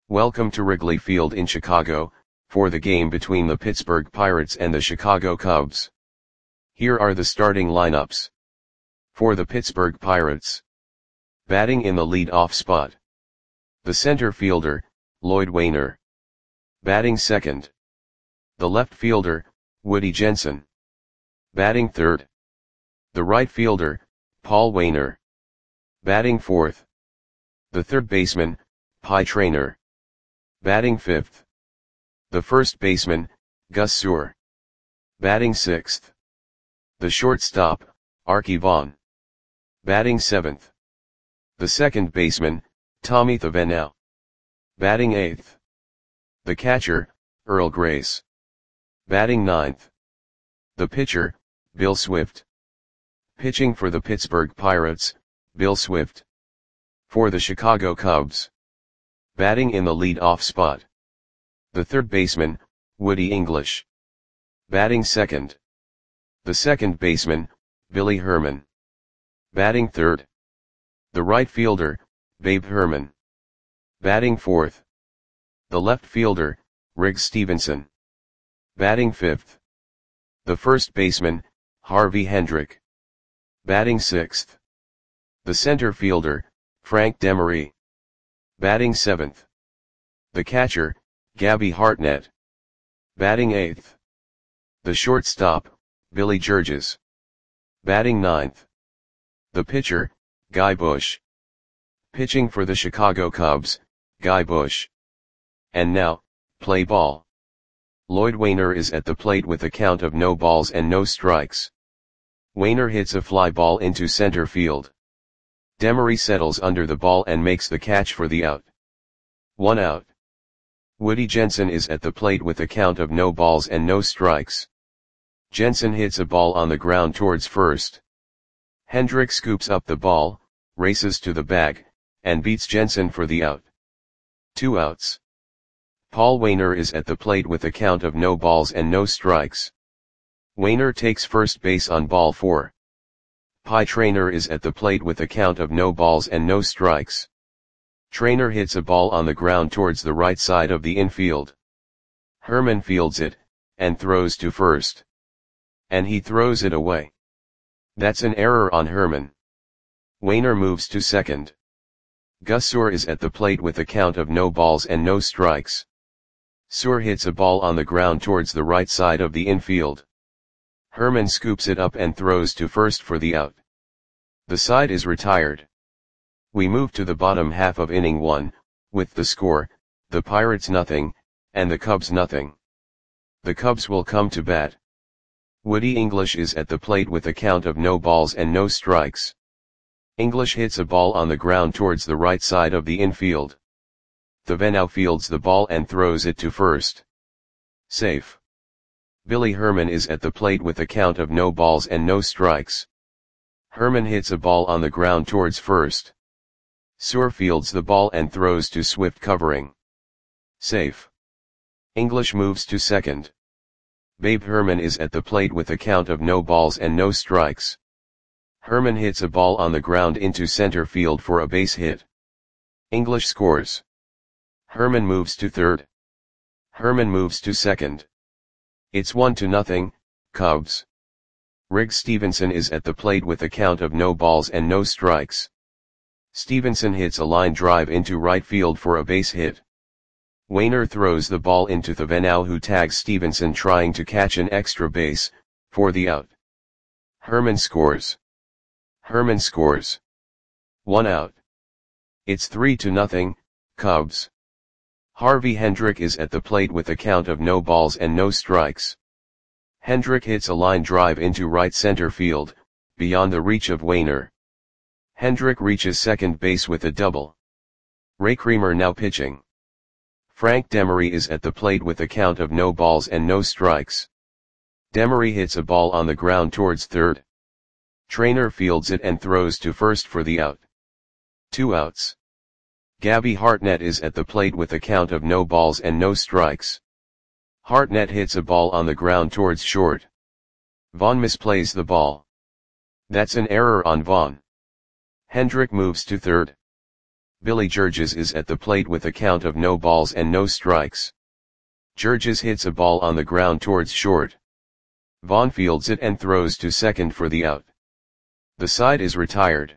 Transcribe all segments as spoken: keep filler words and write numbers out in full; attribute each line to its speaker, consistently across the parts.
Speaker 1: Welcome to Wrigley Field in Chicago, for the game between the Pittsburgh Pirates and the Chicago Cubs. Here are the starting lineups. For the Pittsburgh Pirates. Batting in the lead-off spot. The center fielder, Lloyd Waner. Batting second. The left fielder, Woody Jensen. Batting third. The right fielder, Paul Waner. Batting fourth. The third baseman, Pie Traynor. Batting fifth. The first baseman, Gus Suhr. Batting sixth. The shortstop, Arky Vaughan. Batting seventh. The second baseman, Tommy Thavenau. Batting eighth. The catcher, Earl Grace. Batting ninth. The pitcher, Bill Swift. Pitching for the Pittsburgh Pirates, Bill Swift. For the Chicago Cubs. Batting in the lead-off spot. The third baseman, Woody English. Batting second. The second baseman, Billy Herman. Batting third. The right fielder, Babe Herman. Batting fourth. The left fielder, Riggs Stephenson. Batting fifth. The first baseman, Harvey Hendrick. Batting sixth. The center fielder, Frank Demery. Batting seventh. The catcher, Gabby Hartnett. Batting eighth. The shortstop, Billy Georges. Batting ninth. The pitcher, Guy Bush. Pitching for the Chicago Cubs, Guy Bush. And now, play ball. Lloyd Waner is at the plate with a count of no balls and no strikes. Waner hits a fly ball into center field. Demery settles under the ball and makes the catch for the out. One out. Woody Jensen is at the plate with a count of no balls and no strikes. Jensen hits a ball on the ground towards first. Hendrick scoops up the ball, races to the bag, and beats Jensen for the out. Two outs. Paul Waner is at the plate with a count of no balls and no strikes. Waner takes first base on ball four. Pie Traynor is at the plate with a count of no balls and no strikes. Traynor hits a ball on the ground towards the right side of the infield. Herman fields it, and throws to first. And he throws it away. That's an error on Herman. Waner moves to second. Gus Suhr is at the plate with a count of no balls and no strikes. Suhr hits a ball on the ground towards the right side of the infield. Herman scoops it up and throws to first for the out. The side is retired. We move to the bottom half of inning one, with the score, the Pirates nothing, and the Cubs nothing. The Cubs will come to bat. Woody English is at the plate with a count of no balls and no strikes. English hits a ball on the ground towards the right side of the infield. Thavenau fields the ball and throws it to first. Safe. Billy Herman is at the plate with a count of no balls and no strikes. Herman hits a ball on the ground towards first. Suhr fields the ball and throws to Swift covering. Safe. English moves to second. Babe Herman is at the plate with a count of no balls and no strikes. Herman hits a ball on the ground into center field for a base hit. English scores. Herman moves to third. Herman moves to second. It's one to nothing, Cubs. Riggs Stephenson is at the plate with a count of no balls and no strikes. Stephenson hits a line drive into right field for a base hit. Waner throws the ball into Thavenau, who tags Stephenson trying to catch an extra base, for the out. Herman scores. Herman scores. One out. It's three to nothing, Cubs. Harvey Hendrick is at the plate with a count of no balls and no strikes. Hendrick hits a line drive into right center field, beyond the reach of Waner. Hendrick reaches second base with a double. Ray Creamer now pitching. Frank Demery is at the plate with a count of no balls and no strikes. Demery hits a ball on the ground towards third. Traynor fields it and throws to first for the out. Two outs. Gabby Hartnett is at the plate with a count of no balls and no strikes. Hartnett hits a ball on the ground towards short. Vaughan misplays the ball. That's an error on Vaughan. Hendrick moves to third. Billy Georges is at the plate with a count of no balls and no strikes. Georges hits a ball on the ground towards short. Vaughn fields it and throws to second for the out. The side is retired.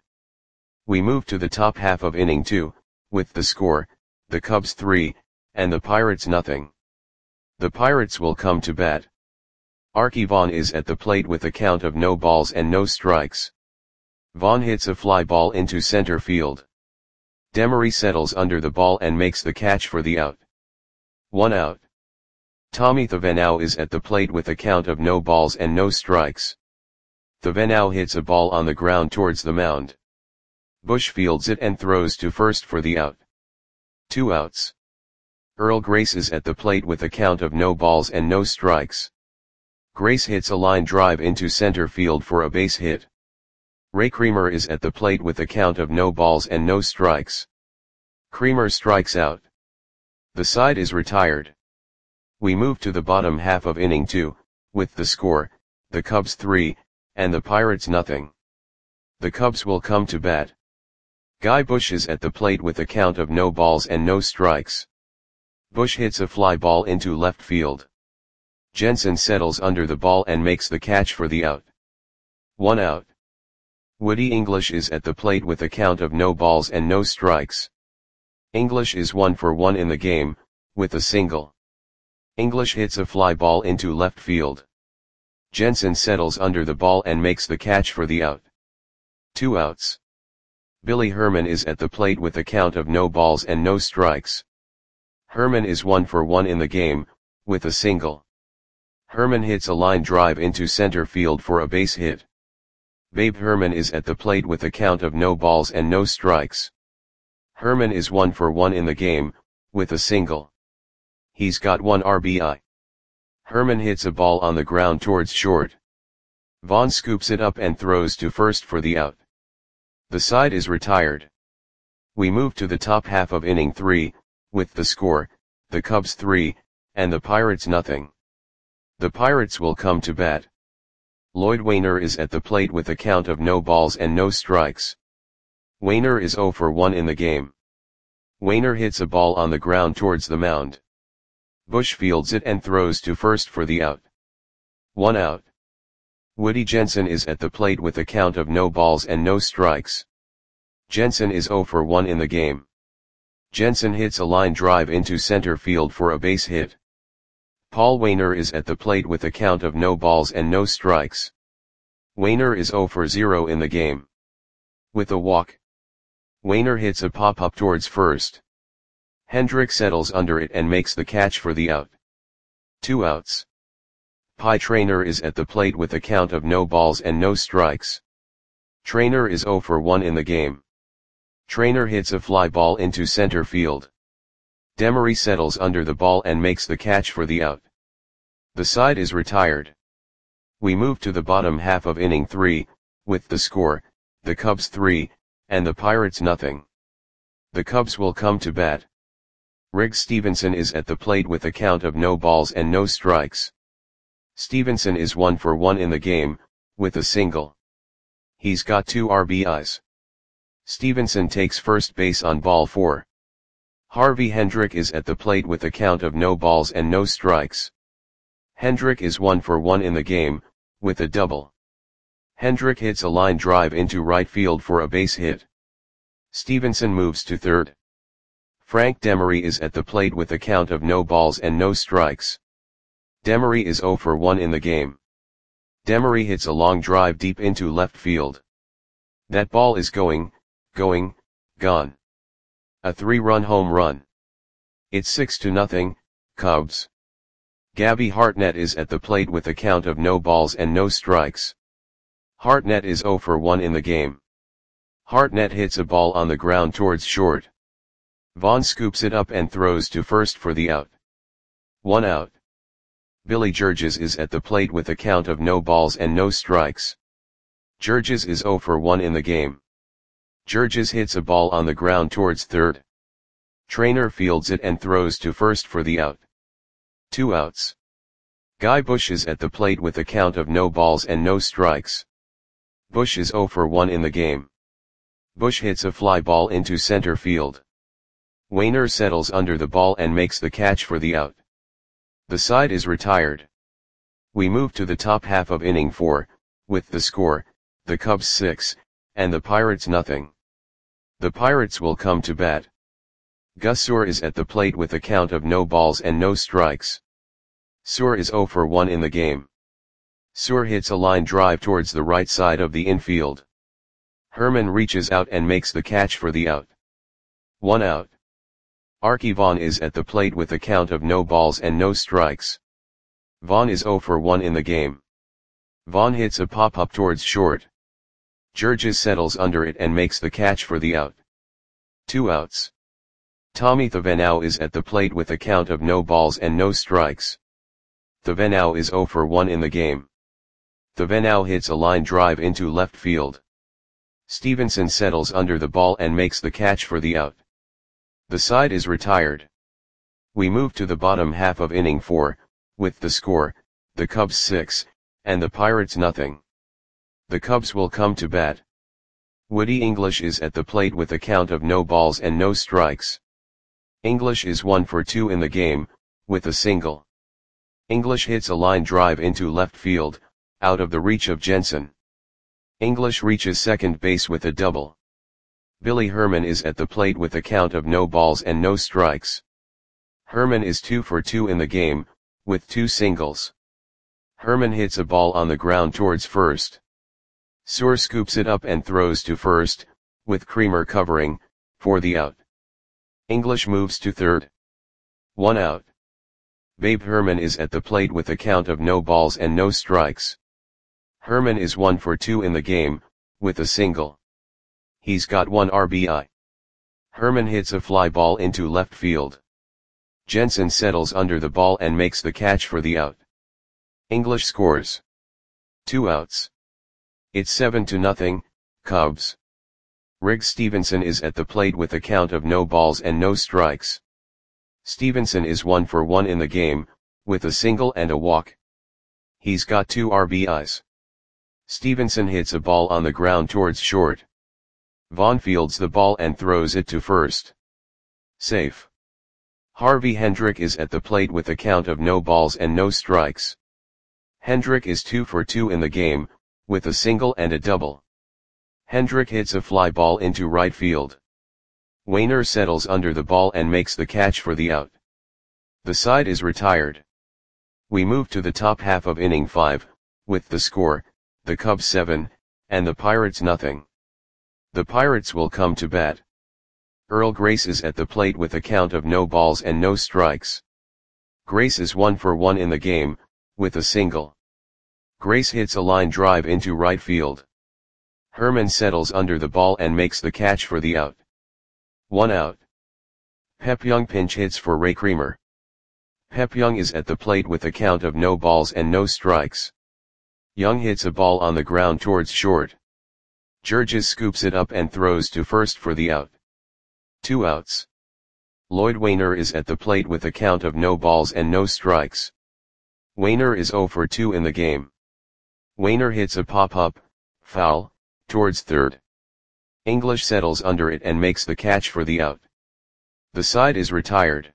Speaker 1: We move to the top half of inning two, with the score, the Cubs three, and the Pirates nothing. The Pirates will come to bat. Archie Vaughn is at the plate with a count of no balls and no strikes. Vaughn hits a fly ball into center field. Demery settles under the ball and makes the catch for the out. One out. Tommy Thavenau is at the plate with a count of no balls and no strikes. Thavenau hits a ball on the ground towards the mound. Bush fields it and throws to first for the out. Two outs. Earl Grace is at the plate with a count of no balls and no strikes. Grace hits a line drive into center field for a base hit. Ray Creamer is at the plate with a count of no balls and no strikes. Creamer strikes out. The side is retired. We move to the bottom half of inning two, with the score, the Cubs three, and the Pirates nothing. The Cubs will come to bat. Guy Bush is at the plate with a count of no balls and no strikes. Bush hits a fly ball into left field. Jensen settles under the ball and makes the catch for the out. One out. Woody English is at the plate with a count of no balls and no strikes. English is one for one in the game, with a single. English hits a fly ball into left field. Jensen settles under the ball and makes the catch for the out. Two outs. Billy Herman is at the plate with a count of no balls and no strikes. Herman is one for one in the game, with a single. Herman hits a line drive into center field for a base hit. Babe Herman is at the plate with a count of no balls and no strikes. Herman is one for one in the game, with a single. He's got one R B I. Herman hits a ball on the ground towards short. Vaughn scoops it up and throws to first for the out. The side is retired. We move to the top half of inning three, with the score, the Cubs three, and the Pirates nothing. The Pirates will come to bat. Lloyd Wainer is at the plate with a count of no balls and no strikes. Wainer is zero for one in the game. Wainer hits a ball on the ground towards the mound. Bush fields it and throws to first for the out. One out. Woody Jensen is at the plate with a count of no balls and no strikes. Jensen is zero for one in the game. Jensen hits a line drive into center field for a base hit. Paul Wainer is at the plate with a count of no balls and no strikes. Wainer is zero for zero in the game. With a walk. Wainer hits a pop-up towards first. Hendrick settles under it and makes the catch for the out. Two outs. Pie Traynor is at the plate with a count of no balls and no strikes. Traynor is zero for one in the game. Traynor hits a fly ball into center field. Demery settles under the ball and makes the catch for the out. The side is retired. We move to the bottom half of inning three, with the score, the Cubs three, and the Pirates nothing. The Cubs will come to bat. Riggs Stevenson is at the plate with a count of no balls and no strikes. Stevenson is one for one in the game, with a single. He's got two R B Is. Stevenson takes first base on ball four. Harvey Hendrick is at the plate with a count of no balls and no strikes. Hendrick is one for one in the game, with a double. Hendrick hits a line drive into right field for a base hit. Stevenson moves to third. Frank Demery is at the plate with a count of no balls and no strikes. Demery is zero for one in the game. Demery hits a long drive deep into left field. That ball is going, going, gone. A three-run home run. It's six to nothing, Cubs. Gabby Hartnett is at the plate with a count of no balls and no strikes. Hartnett is zero for one in the game. Hartnett hits a ball on the ground towards short. Vaughn scoops it up and throws to first for the out. One out. Billy Georges is at the plate with a count of no balls and no strikes. Georges is zero for one in the game. Georges hits a ball on the ground towards third. Traynor fields it and throws to first for the out. Two outs. Guy Bush is at the plate with a count of no balls and no strikes. Bush is zero for one in the game. Bush hits a fly ball into center field. Wainer settles under the ball and makes the catch for the out. The side is retired. We move to the top half of inning four, with the score, the Cubs six, and the Pirates nothing. The Pirates will come to bat. Gus Suhr is at the plate with a count of no balls and no strikes. Suhr is zero for one in the game. Suhr hits a line drive towards the right side of the infield. Herman reaches out and makes the catch for the out. One out. Arky Vaughan is at the plate with a count of no balls and no strikes. Vaughan is zero for one in the game. Vaughan hits a pop-up towards short. Georges settles under it and makes the catch for the out. Two outs. Tommy Thevenot is at the plate with a count of no balls and no strikes. Thevenot is zero for one in the game. Thevenot hits a line drive into left field. Stevenson settles under the ball and makes the catch for the out. The side is retired. We move to the bottom half of inning four, with the score, the Cubs six, and the Pirates nothing. The Cubs will come to bat. Woody English is at the plate with a count of no balls and no strikes. English is one for two in the game, with a single. English hits a line drive into left field, out of the reach of Jensen. English reaches second base with a double. Billy Herman is at the plate with a count of no balls and no strikes. Herman is two for two in the game, with two singles. Herman hits a ball on the ground towards first. Suhr scoops it up and throws to first, with Creamer covering, for the out. English moves to third. One out. Babe Herman is at the plate with a count of no balls and no strikes. Herman is one for two in the game, with a single. He's got one R B I. Herman hits a fly ball into left field. Jensen settles under the ball and makes the catch for the out. English scores. Two outs. It's seven to nothing, Cubs. Riggs Stevenson is at the plate with a count of no balls and no strikes. Stevenson is one for one in the game, with a single and a walk. He's got two R B Is. Stevenson hits a ball on the ground towards short. Vaughan fields the ball and throws it to first. Safe. Harvey Hendrick is at the plate with a count of no balls and no strikes. Hendrick is two for two in the game, with a single and a double. Hendrick hits a fly ball into right field. Wainer settles under the ball and makes the catch for the out. The side is retired. We move to the top half of inning five, with the score, the Cubs seven, and the Pirates nothing. The Pirates will come to bat. Earl Grace is at the plate with a count of no balls and no strikes. Grace is one for one in the game, with a single. Grace hits a line drive into right field. Herman settles under the ball and makes the catch for the out. One out. Pep Young pinch hits for Ray Creamer. Pep Young is at the plate with a count of no balls and no strikes. Young hits a ball on the ground towards short. Georges scoops it up and throws to first for the out. Two outs. Lloyd Wainer is at the plate with a count of no balls and no strikes. Wainer is zero for two in the game. Wainer hits a pop-up, foul, towards third. English settles under it and makes the catch for the out. The side is retired.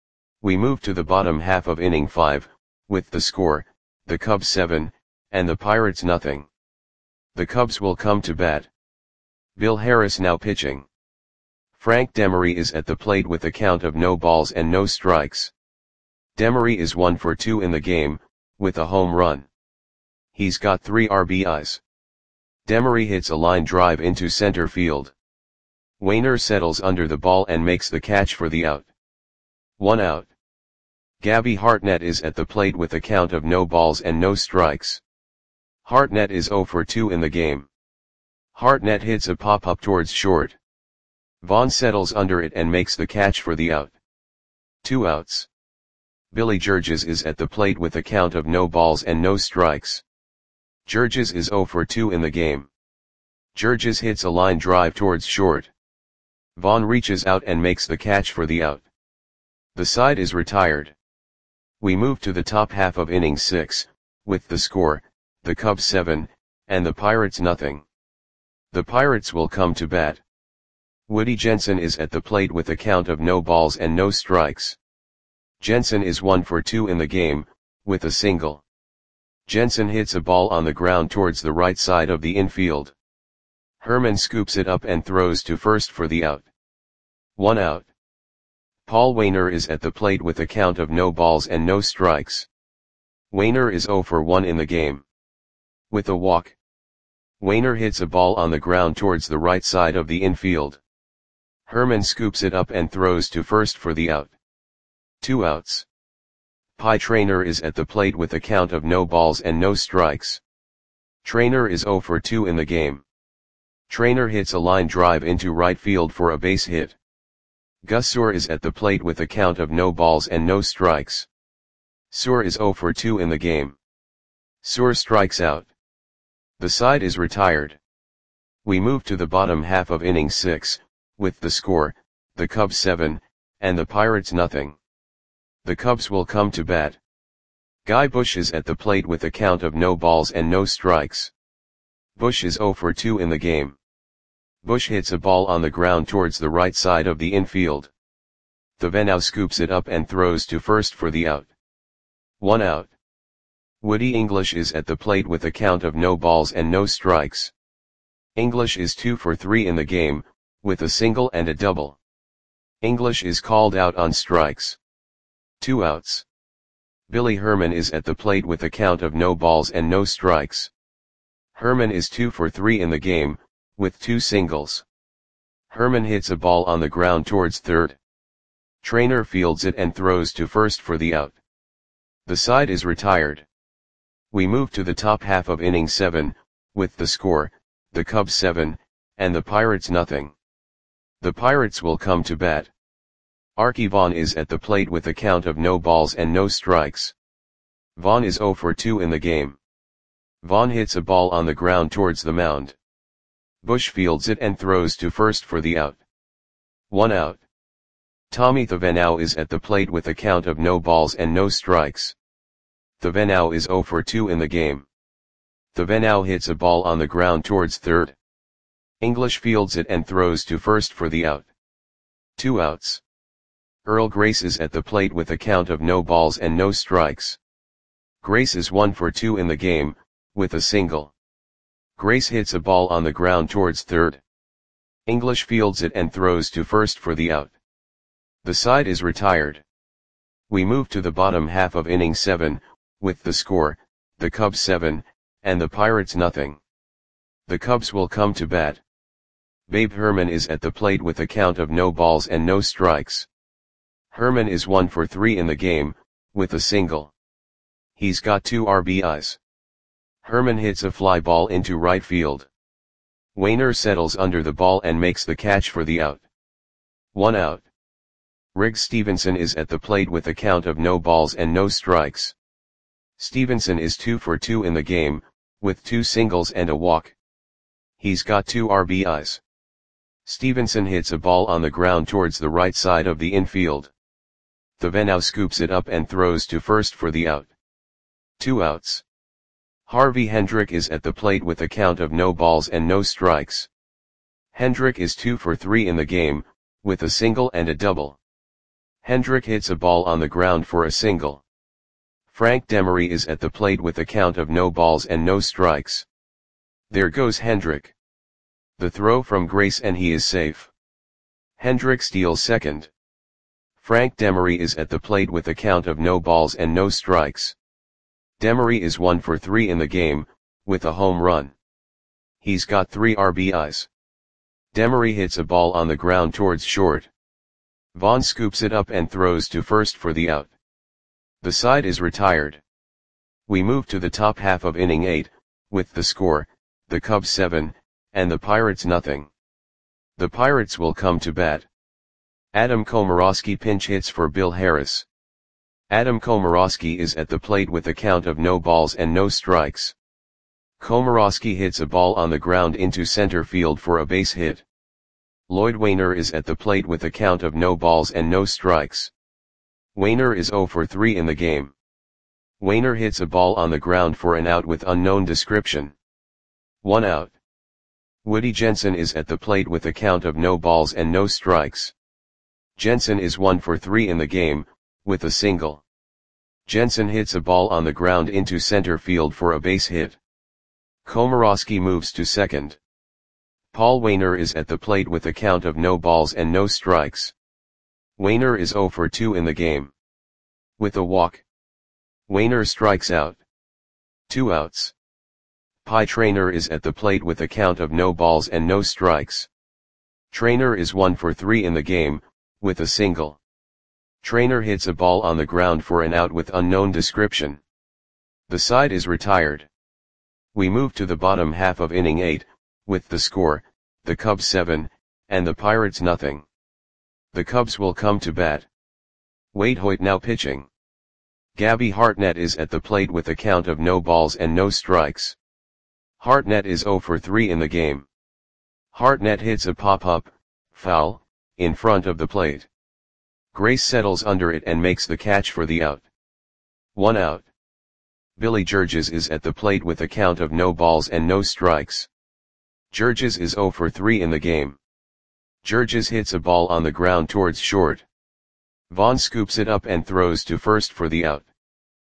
Speaker 1: We move to the bottom half of inning five, with the score, the Cubs seven, and the Pirates nothing. The Cubs will come to bat. Bill Harris now pitching. Frank Demery is at the plate with a count of no balls and no strikes. Demery is one for two in the game, with a home run. He's got three R B Is. Demery hits a line drive into center field. Wainer settles under the ball and makes the catch for the out. One out. Gabby Hartnett is at the plate with a count of no balls and no strikes. Hartnett is zero for two in the game. Hartnett hits a pop-up towards short. Vaughan settles under it and makes the catch for the out. Two outs. Billy Georges is at the plate with a count of no balls and no strikes. Georges is zero for two in the game. Georges hits a line drive towards short. Vaughan reaches out and makes the catch for the out. The side is retired. We move to the top half of inning six, with the score, the Cubs seven, and the Pirates nothing. The Pirates will come to bat. Woody Jensen is at the plate with a count of no balls and no strikes. Jensen is one for two in the game, with a single. Jensen hits a ball on the ground towards the right side of the infield. Herman scoops it up and throws to first for the out. One out. Paul Waner is at the plate with a count of no balls and no strikes. Waner is zero for one in the game. With a walk. Waner hits a ball on the ground towards the right side of the infield. Herman scoops it up and throws to first for the out. Two outs. Pie Traynor is at the plate with a count of no balls and no strikes. Traynor is zero for two in the game. Traynor hits a line drive into right field for a base hit. Gus Suhr is at the plate with a count of no balls and no strikes. Suhr is zero for two in the game. Suhr strikes out. The side is retired. We move to the bottom half of inning six, with the score, the Cubs seven, and the Pirates nothing. The Cubs will come to bat. Guy Busch is at the plate with a count of no balls and no strikes. Busch is zero for two in the game. Busch hits a ball on the ground towards the right side of the infield. Thevenot scoops it up and throws to first for the out. One out. Woody English is at the plate with a count of no balls and no strikes. English is two for three in the game, with a single and a double. English is called out on strikes. Two outs. Billy Herman is at the plate with a count of no balls and no strikes. Herman is two for three in the game, with two singles. Herman hits a ball on the ground towards third. Traynor fields it and throws to first for the out. The side is retired. We move to the top half of inning seven, with the score, the Cubs seven, and the Pirates nothing. The Pirates will come to bat. Archie Vaughn is at the plate with a count of no balls and no strikes. Vaughn is zero for two in the game. Vaughn hits a ball on the ground towards the mound. Busch fields it and throws to first for the out. One out. Tommy Thevenot is at the plate with a count of no balls and no strikes. Thevenot is zero for two in the game. Thevenot hits a ball on the ground towards third. English fields it and throws to first for the out. Two outs. Earl Grace is at the plate with a count of no balls and no strikes. Grace is one for two in the game, with a single. Grace hits a ball on the ground towards third. English fields it and throws to first for the out. The side is retired. We move to the bottom half of inning seven, with the score, the Cubs seven, and the Pirates nothing. The Cubs will come to bat. Babe Herman is at the plate with a count of no balls and no strikes. Herman is one for three in the game, with a single. He's got two R B Is. Herman hits a fly ball into right field. Waner settles under the ball and makes the catch for the out. One out. Riggs Stevenson is at the plate with a count of no balls and no strikes. Stevenson is two for two in the game, with two singles and a walk. He's got two R B Is. Stevenson hits a ball on the ground towards the right side of the infield. Thevenot scoops it up and throws to first for the out. Two outs. Harvey Hendrick is at the plate with a count of no balls and no strikes. Hendrick is two for three in the game, with a single and a double. Hendrick hits a ball on the ground for a single. Frank Demery is at the plate with a count of no balls and no strikes. There goes Hendrick. The throw from Grace and he is safe. Hendrick steals second. Frank Demery is at the plate with a count of no balls and no strikes. Demery is one for three in the game, with a home run. He's got three R B Is. Demery hits a ball on the ground towards short. Vaughn scoops it up and throws to first for the out. The side is retired. We move to the top half of inning eight, with the score, the Cubs seven, and the Pirates nothing. The Pirates will come to bat. Adam Komorowski pinch hits for Bill Harris. Adam Komorowski is at the plate with a count of no balls and no strikes. Komorowski hits a ball on the ground into center field for a base hit. Lloyd Waner is at the plate with a count of no balls and no strikes. Waner is zero for three in the game. Waner hits a ball on the ground for an out with unknown description. One out. Woody Jensen is at the plate with a count of no balls and no strikes. Jensen is one for three in the game, with a single. Jensen hits a ball on the ground into center field for a base hit. Komorowski moves to second. Paul Waner is at the plate with a count of no balls and no strikes. Waner is zero for two in the game. With a walk. Waner strikes out. Two outs. Pie Traynor is at the plate with a count of no balls and no strikes. Traynor is one for three in the game, with a single. Traynor hits a ball on the ground for an out with unknown description. The side is retired. We move to the bottom half of inning eight, with the score, the Cubs seven, and the Pirates nothing. The Cubs will come to bat. Wade Hoyt now pitching. Gabby Hartnett is at the plate with a count of no balls and no strikes. Hartnett is zero for three in the game. Hartnett hits a pop-up, foul, in front of the plate. Grace settles under it and makes the catch for the out. One out. Billy Georges is at the plate with a count of no balls and no strikes. Georges is zero for three in the game. Georges hits a ball on the ground towards short. Vaughn scoops it up and throws to first for the out.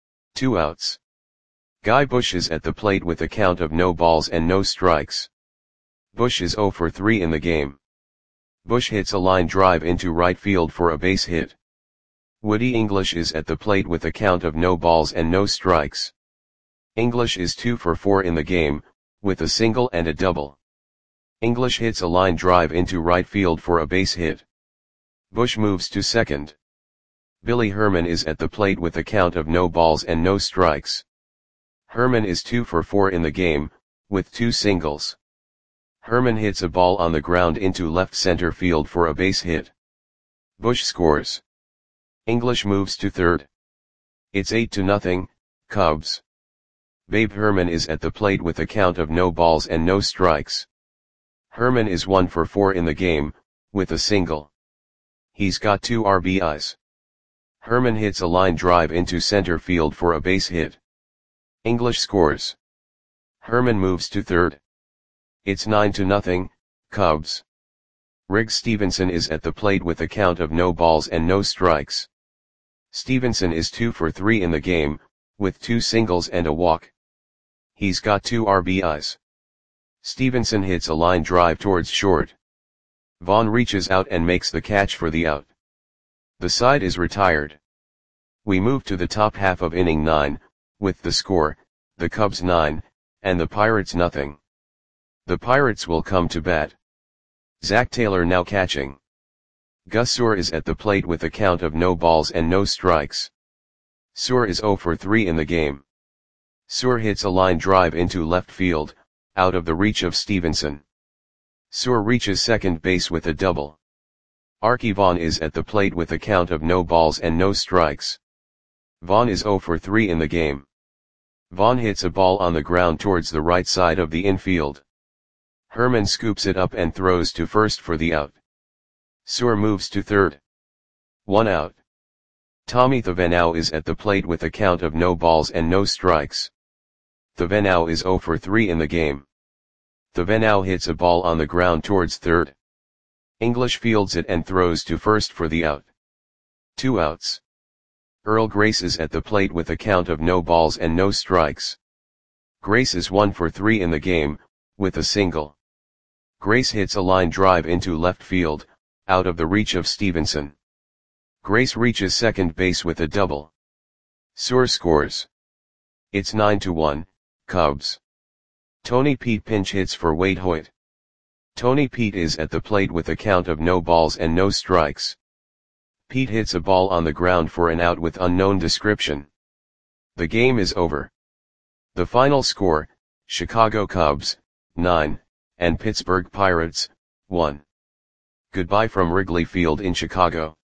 Speaker 1: Two outs. Guy Bush is at the plate with a count of no balls and no strikes. Bush is zero for three in the game. Bush hits a line drive into right field for a base hit. Woody English is at the plate with a count of no balls and no strikes. English is two for four in the game, with a single and a double. English hits a line drive into right field for a base hit. Bush moves to second. Billy Herman is at the plate with a count of no balls and no strikes. Herman is two for four in the game, with two singles. Herman hits a ball on the ground into left center field for a base hit. Bush scores. English moves to third. It's eight to nothing, Cubs. Babe Herman is at the plate with a count of no balls and no strikes. Herman is one for four in the game, with a single. He's got two R B Is. Herman hits a line drive into center field for a base hit. English scores. Herman moves to third. It's nine to nothing, Cubs. Riggs Stevenson is at the plate with a count of no balls and no strikes. Stevenson is two for three in the game, with two singles and a walk. He's got two R B Is. Stevenson hits a line drive towards short. Vaughn reaches out and makes the catch for the out. The side is retired. We move to the top half of inning nine, with the score, the Cubs nine, and the Pirates nothing. The Pirates will come to bat. Zach Taylor now catching. Gus Suhr is at the plate with a count of no balls and no strikes. Suhr is zero for three in the game. Suhr hits a line drive into left field, out of the reach of Stevenson. Suhr reaches second base with a double. Arky Vaughan is at the plate with a count of no balls and no strikes. Vaughan is zero for three in the game. Vaughan hits a ball on the ground towards the right side of the infield. Herman scoops it up and throws to first for the out. Suhr moves to third. One out. Tommy Thevenot is at the plate with a count of no balls and no strikes. Thevenot is zero for three in the game. Thevenot hits a ball on the ground towards third. English fields it and throws to first for the out. Two outs. Earl Grace is at the plate with a count of no balls and no strikes. Grace is one for three in the game, with a single. Grace hits a line drive into left field, out of the reach of Stevenson. Grace reaches second base with a double. Suhr scores. It's nine to one, Cubs. Tony Pete pinch hits for Wade Hoyt. Tony Pete is at the plate with a count of no balls and no strikes. Pete hits a ball on the ground for an out with unknown description. The game is over. The final score, Chicago Cubs, nine, and Pittsburgh Pirates, one. Goodbye from Wrigley Field in Chicago.